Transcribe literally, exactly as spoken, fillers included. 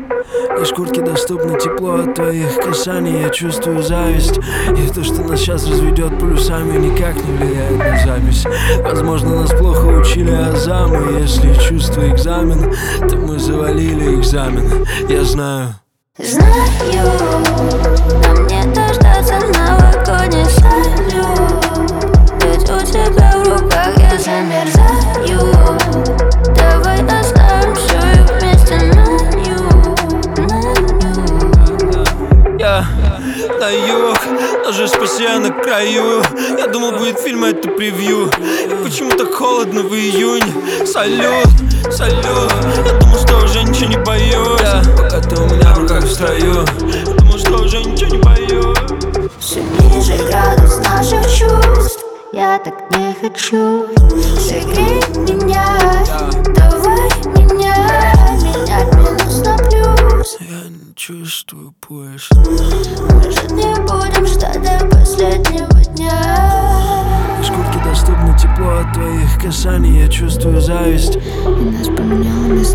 Лишь куртке доступно тепло от твоих касаний. Я чувствую зависть, и то, что нас сейчас разведет полюсами, никак не влияет на запись. Возможно, нас плохо учили азамы. Если чувство экзамен, то мы завалили экзамен. Я знаю. Знаю, нам не дождаться новогодний салют. Ведь у тебя в руках я замерзаю. Давай оставим все и вместе на юг, на юг. Я на юг, но же спаси я на краю. Я думал, будет фильм, а это превью. И почему так холодно в июне? Салют, салют. Я думал, что уже ничего не боюсь. Я, пока ты у меня в руках в строю. Я думал, что уже ничего не боюсь. Все ниже градус наших чувств. Я так не хочу. Согрей меня, давай менять. Менять минус на плюс. Я не чувствую пульс. Мы же не будем ждать до последнего дня. Из куртки доступно тепло от твоих касаний. Я чувствую зависть, И нас поменял